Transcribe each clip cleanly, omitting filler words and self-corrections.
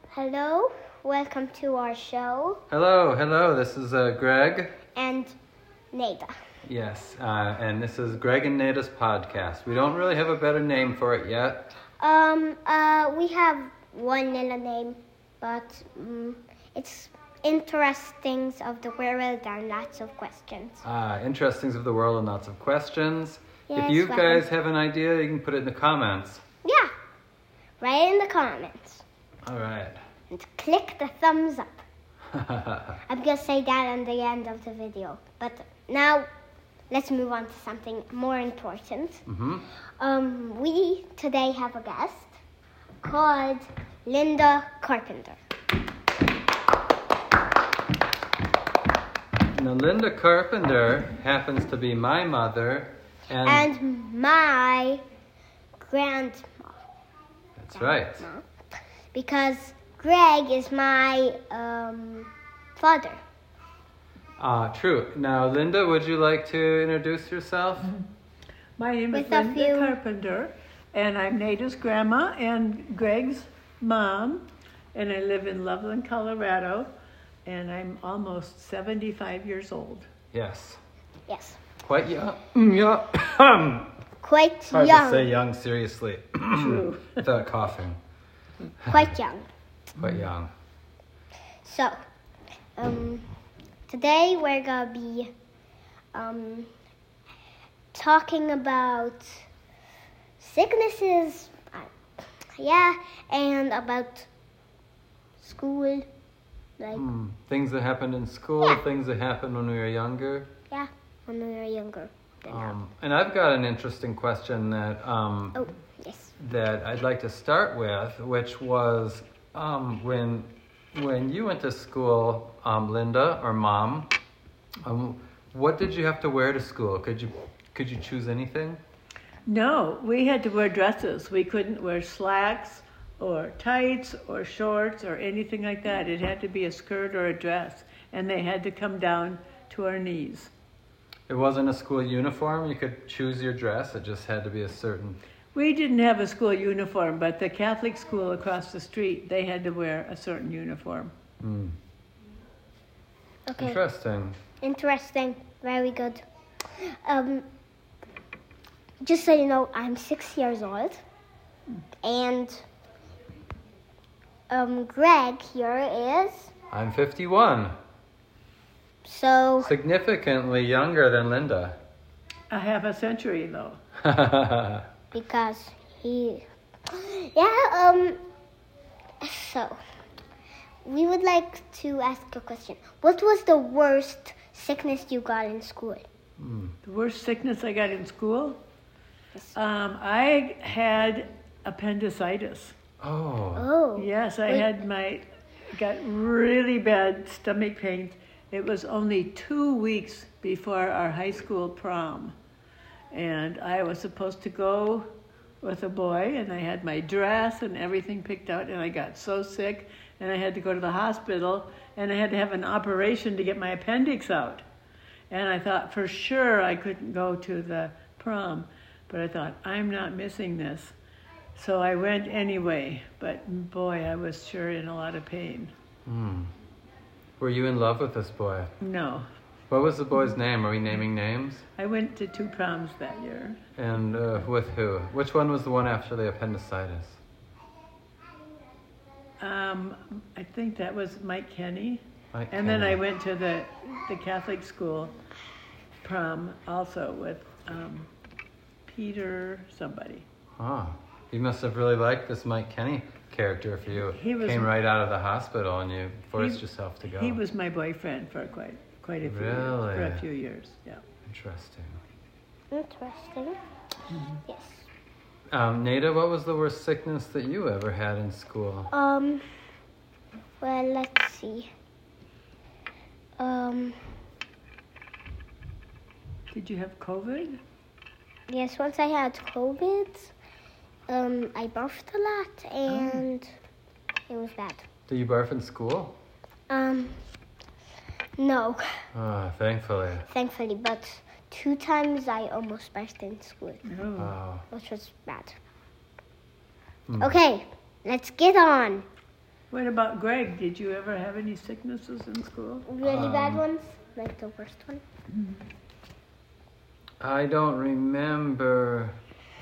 Hello, welcome to our show. Hello. This is Greg. And Nada. Yes, and this is Greg and Nada's podcast. We don't really have a better name for it yet. We have one little name, but it's Interestings of the World and Lots of Questions. Interestings of the world and lots of questions. Yes, if you well. guys have an idea, you can put it in the comments. Yeah, write in the comments. All right. And click the thumbs up. I'm going to say that at the end of the video. But now, let's move on to something more important. Mm-hmm. We today have a guest called Linda Carpenter. Now, Linda Carpenter happens to be my mother And my grandma. That's right. Because Greg is my father. True. Now, Linda, would you like to introduce yourself? My name is With a Linda few- Carpenter, and I'm Nada's grandma and Greg's mom, and I live in Loveland, Colorado, and I'm almost 75 years old. Yes. Yes. Quite young. Yeah. Quite Hard young. to say young seriously. True. Without coughing. Quite young. Quite young. So, today we're going to be talking about sicknesses, and about school. Like, Things that happened in school, Yeah. things that happened when we were younger. when we were younger than now. And I've got an interesting question that Oh, yes. that I'd like to start with, which was when you went to school, Linda or Mom, what did you have to wear to school? Could you choose anything? No, we had to wear dresses. We couldn't wear slacks or tights or shorts or anything like that. It had to be a skirt or a dress, and they had to come down to our knees. It wasn't a school uniform. You could choose your dress. It just had to be a certain. We didn't have a school uniform, but the Catholic school across the street, they had to wear a certain uniform. Okay. Interesting. Very good. Just so you know, I'm 6 years old. And Greg here is... I'm 51. So, Significantly younger than Linda. A half a century, though. because he... So, we would like to ask a question. What was the worst sickness you got in school? The worst sickness I got in school? Yes. I had appendicitis. Oh. Oh. Yes, I got really bad stomach pain. It was only 2 weeks before our high school prom. And I was supposed to go with a boy, and I had my dress and everything picked out, and I got so sick, and I had to go to the hospital, and I had to have an operation to get my appendix out. And I thought for sure I couldn't go to the prom, but I thought, I'm not missing this. So I went anyway, but boy, I was sure in a lot of pain. Were you in love with this boy? No. What was the boy's name? Are we naming names? I went to 2 proms that year. And with who? Which one was the one after the appendicitis? I think that was Mike Kenny. Mike And then Kenny. I went to the Catholic school prom also with Peter somebody. Oh, you must have really liked this Mike Kenny character if you He came right out of the hospital and you forced yourself to go. He was my boyfriend for quite a few years. Really? For a few years, yeah. Interesting. Yes. Nada, what was the worst sickness that you ever had in school? Well, let's see. Did you have COVID? Yes, once I had COVID, I barfed a lot, and it was bad. Did you barf in school? No, Thankfully. thankfully, but 2 times I almost barfed in school, Oh. which was bad. Okay, let's get on. What about Greg? Did you ever have any sicknesses in school? Really bad ones, like the worst one. I don't remember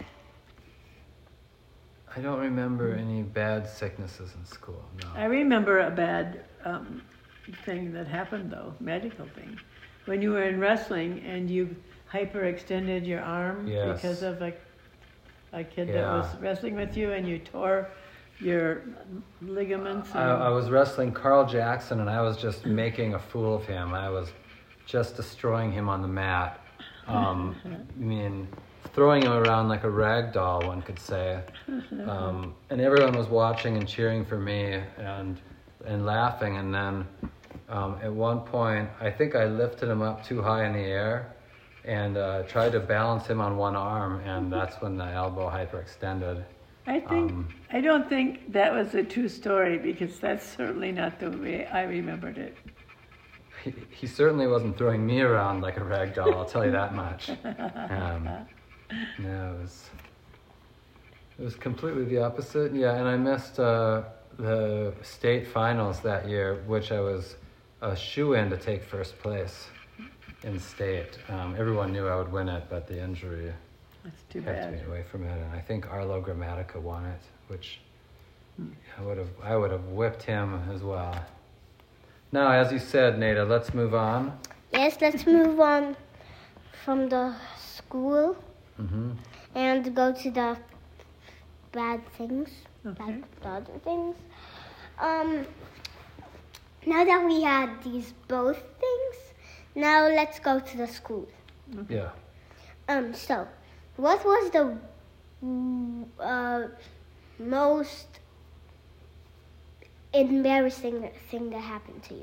any bad sicknesses in school, no. I remember a bad thing that happened, though, medical thing. When you were in wrestling and you hyperextended your arm Yes. because of a kid that Yeah. was wrestling with you and you tore your ligaments. I was wrestling Carl Jackson and I was just making a fool of him. I was just destroying him on the mat. I mean, throwing him around like a rag doll, one could say. And everyone was watching and cheering for me and laughing. And then at one point, I think I lifted him up too high in the air and tried to balance him on one arm, and that's when the elbow hyperextended. I don't think that was a true story because that's certainly not the way I remembered it. He certainly wasn't throwing me around like a rag doll, I'll tell you that much. No, it was completely the opposite. Yeah, and I missed the state finals that year, which I was a shoo-in to take first place in state. Everyone knew I would win it, but the injury That's too kept bad. me away from it. And I think Arlo Grammatica won it, which I would have whipped him as well. Now, as you said, Nada, let's move on. Yes, let's move on from the school Mm-hmm. and go to the bad things. Okay. Bad things. Now that we had these both things, now let's go to the school. Yeah. So, what was the most embarrassing thing that happened to you?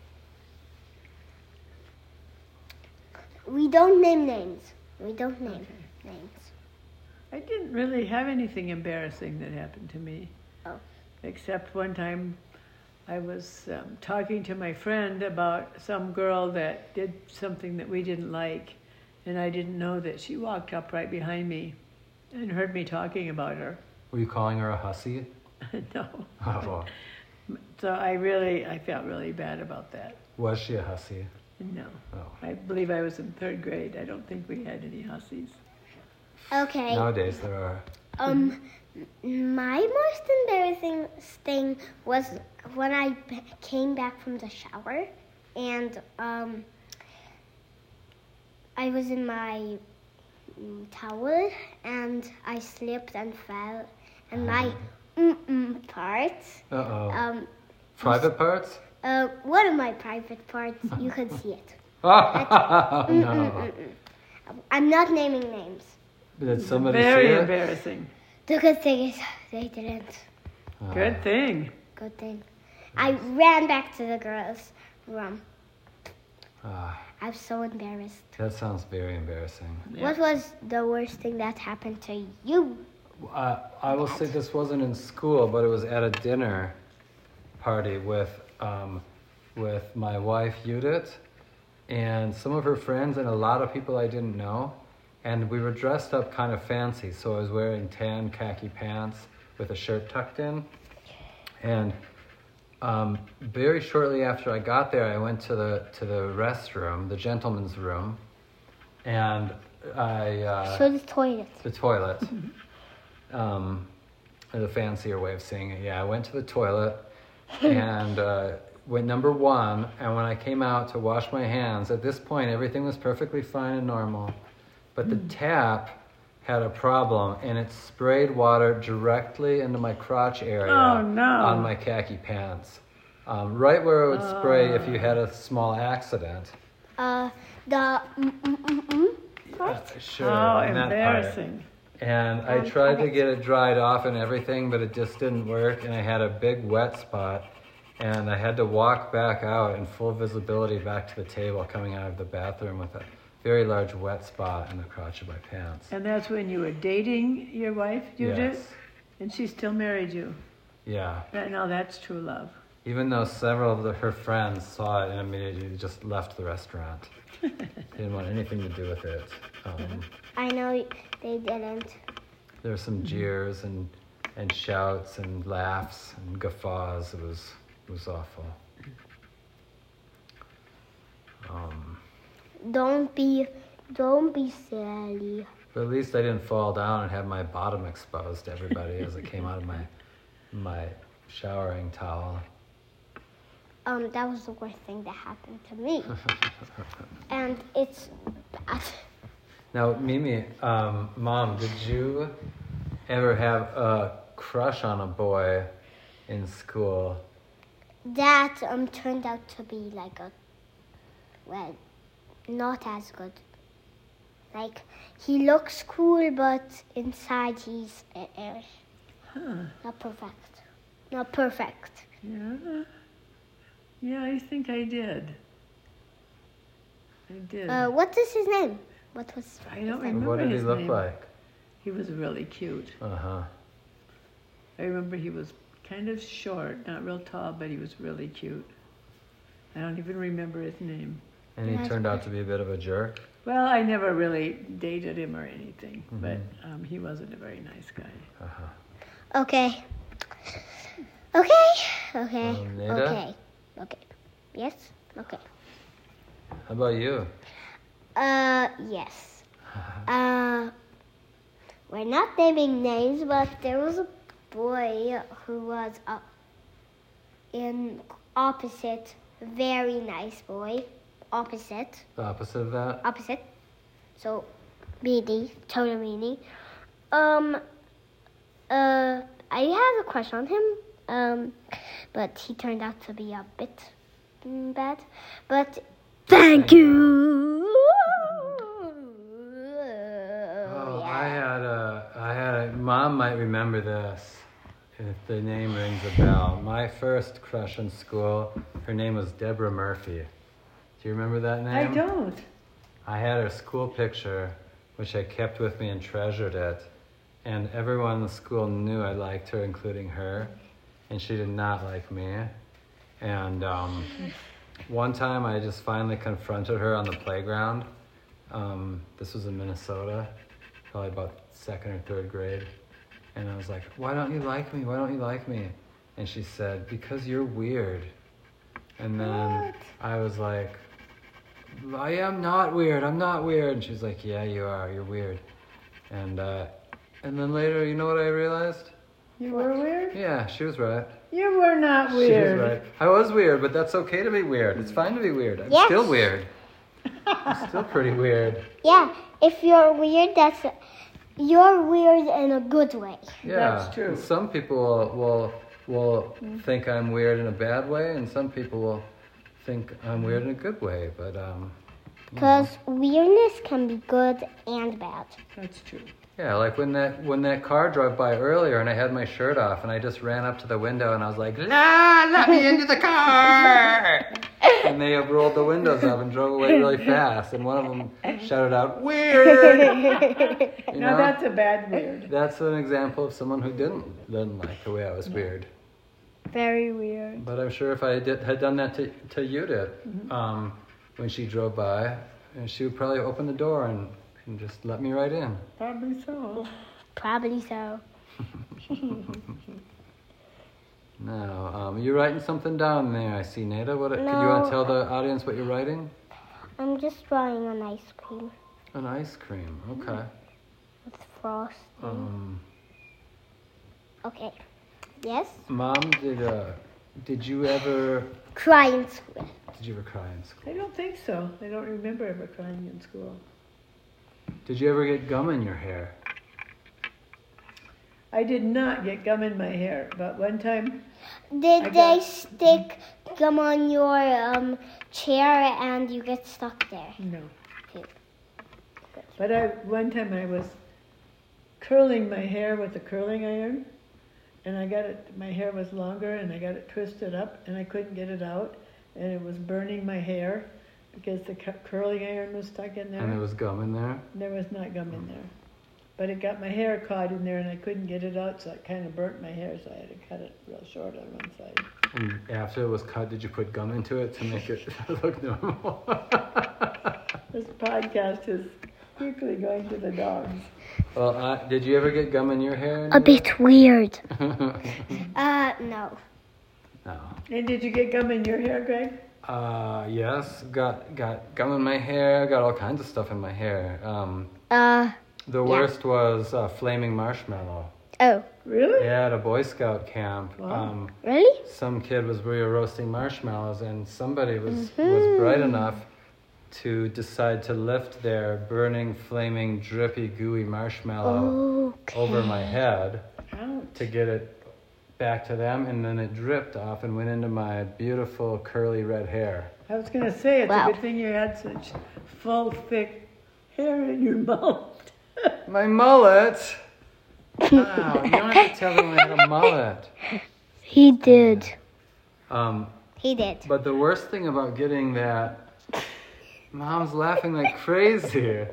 We don't name names. We don't name names. I didn't really have anything embarrassing that happened to me. Oh. Except one time I was talking to my friend about some girl that did something that we didn't like, and I didn't know that she walked up right behind me and heard me talking about her. Were you calling her a hussy? No. Oh, So I felt really bad about that. was she a hussy? No. Oh. I believe I was in 3rd grade. I don't think we had any hussies. Okay. Nowadays there are. My most embarrassing thing was when I came back from the shower and I was in my towel and I slipped and fell and my part, Private parts? one of my private parts, you could see it. No. I'm not naming names. Did somebody Very see it? embarrassing. The good thing is they didn't. Good thing. Good thing. I ran back to the girls' room. I'm so embarrassed. That sounds very embarrassing. Yeah. What was the worst thing that happened to you? I will say this wasn't in school, but it was at a dinner party with my wife Judith and some of her friends and a lot of people I didn't know. And we were dressed up kind of fancy, so I was wearing tan khaki pants with a shirt tucked in. And very shortly after I got there, I went to the restroom, the gentleman's room, and I So the toilet. the toilet. The fancier way of saying it. Yeah, I went to the toilet and went number 1. And when I came out to wash my hands, at this point everything was perfectly fine and normal. But the tap had a problem, and it sprayed water directly into my crotch area on my khaki pants. Right where it would spray if you had a small accident. The part? Sure. Oh, in that part. embarrassing. And I tried to get it dried off and everything, but it just didn't work, and I had a big wet spot, and I had to walk back out in full visibility back to the table coming out of the bathroom with a very large wet spot in the crotch of my pants. And that's when you were dating your wife, Judith? Yes. And she still married you. Yeah. Now that's true love. Even though several of her friends saw it and immediately just left the restaurant. They didn't want anything to do with it. I know they didn't. There were some jeers and and shouts and laughs and guffaws. It was awful. Don't be silly. But at least I didn't fall down and have my bottom exposed to everybody as it came out of my showering towel. That was the worst thing that happened to me. And it's bad. Now, Mimi, Mom, did you ever have a crush on a boy in school? That turned out to be like not as good. Like, he looks cool, but inside he's not perfect. Not perfect. Yeah. Yeah, I think I did. What is his name? What was? I don't remember What did he his look name. like? He was really cute. Uh-huh. I remember he was kind of short, not real tall, but he was really cute. I don't even remember his name. And he turned out to be a bit of a jerk? Well, I never really dated him or anything, but he wasn't a very nice guy. Uh-huh. Okay. Neda? Okay. Yes? Okay. How about you? Yes. We're not naming names, but there was a boy who was in opposite, very nice boy. Opposite. The opposite of that? Opposite. So, meaning, total meaning. I had a crush on him, but he turned out to be a bit bad. But thank you. Oh, I had a, Mom might remember this if the name rings a bell. My first crush in school, her name was Deborah Murphy. Do you remember that name? I don't. I had her school picture, which I kept with me and treasured it. And everyone in the school knew I liked her, including her. And she did not like me. And one time I just finally confronted her on the playground. This was in Minnesota, probably about 2nd or 3rd grade. And I was like, why don't you like me? Why don't you like me? And she said, because you're weird. And then I was like, I am not weird. I'm not weird. And she's like, yeah, you are. You're weird. And then later, you know what I realized? You were weird? Yeah, she was right. You were not She weird. was right. I was weird, but that's okay to be weird. It's fine to be weird. I'm Yes. still weird. I'm still pretty weird. Yeah, if you're weird, you're weird in a good way. Yeah, That's true. Some people will think I'm weird in a bad way, and some people will think I'm weird in a good way. But Because weirdness can be good and bad. That's true. yeah, like when that car drove by earlier, and I had my shirt off, and I just ran up to the window, and I was like, "La, let me into the car!" And they rolled the windows up and drove away really fast. And one of them shouted out, "Weird!" You Now know? that's a bad weird. That's an example of someone who didn't like the way I was weird. Very weird. But I'm sure if I had done that to Judith, when she drove by, and she would probably open the door and just let me right in. Probably so. Probably so. Now, you're writing something down there, I see, Neda. Could you want to tell the audience what you're writing? I'm just drawing an ice cream An ice cream, okay. with frosting. Um, Okay. Yes? Mom, did you ever Cry in school. cry in school? I don't think so. I don't remember ever crying in school. Did you ever get gum in your hair? I did not get gum in my hair, but one time Did I they got- stick gum on your chair and you get stuck there? no. Okay. But one time I was curling my hair with a curling iron, and my hair was longer, and I got it twisted up, and I couldn't get it out, and it was burning my hair because the curling iron was stuck in there. And there was gum in there? There was not gum in there. But it got my hair caught in there, and I couldn't get it out, so it kind of burnt my hair, so I had to cut it real short on one side. And after it was cut, did you put gum into it to make it look normal? This podcast is quickly going to the dogs. Well, did you ever get gum in your hair? A bit weird. No. No. And did you get gum in your hair, Greg? Yes. Got gum in my hair. Got all kinds of stuff in my hair. The worst was flaming marshmallow. Oh. Really? Yeah, at a Boy Scout camp. Wow. Really? Some kid we were roasting marshmallows, and somebody was bright enough to decide to lift their burning, flaming, drippy, gooey marshmallow over my head Ouch. to get it back to them, and then it dripped off and went into my beautiful curly red hair. I was going to say, it's Wow. a good thing you had such full, thick hair in your mouth. My mullet! Wow, you don't have to tell them I had a mullet. He did. Um, He did. but the worst thing about getting that, Mom's laughing like crazy.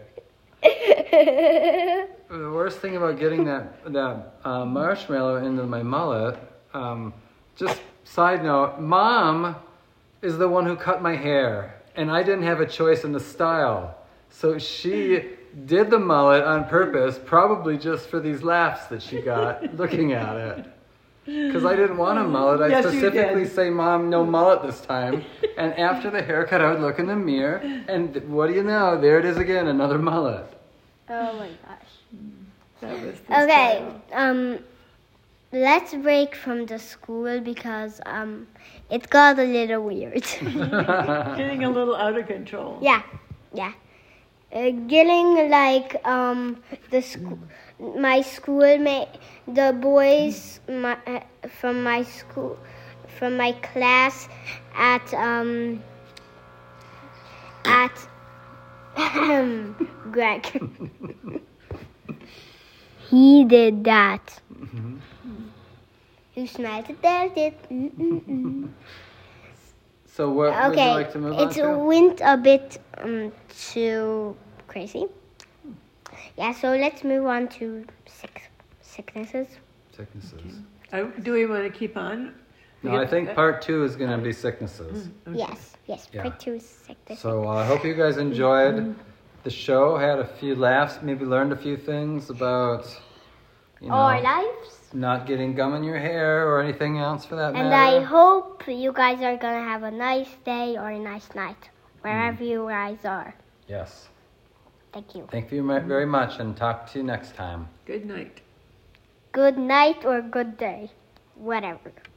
The worst thing about getting that marshmallow into my mullet, just side note, Mom is the one who cut my hair, and I didn't have a choice in the style. So she did the mullet on purpose, probably just for these laughs that she got looking at it. Because I didn't want a mullet. I Yes, you specifically did. say, Mom, no mullet this time. And after the haircut, I would look in the mirror, and what do you know? There it is again, another mullet. Oh my gosh. That was the Okay. style. Let's break from the school because it got a little weird. Getting a little out of control. Yeah. Getting like my schoolmate, the boys from my school, from my class at Greg. He did that. You smelled it there? So what would you Okay, like to move on it to? went a bit too crazy. Yeah, so let's move on to sicknesses. Sicknesses. Do we want to keep on? No, I think part 2 is going to be sicknesses. Yes, Yeah. part 2 is sickness. So I hope you guys enjoyed the show, had a few laughs, maybe learned a few things about, Our lives. not getting gum in your hair or anything else for that And matter. I hope you guys are going to have a nice day or a nice night, wherever you guys are. Yes. Thank you. Thank you very much, and talk to you next time. Good night. Good night or good day, whatever.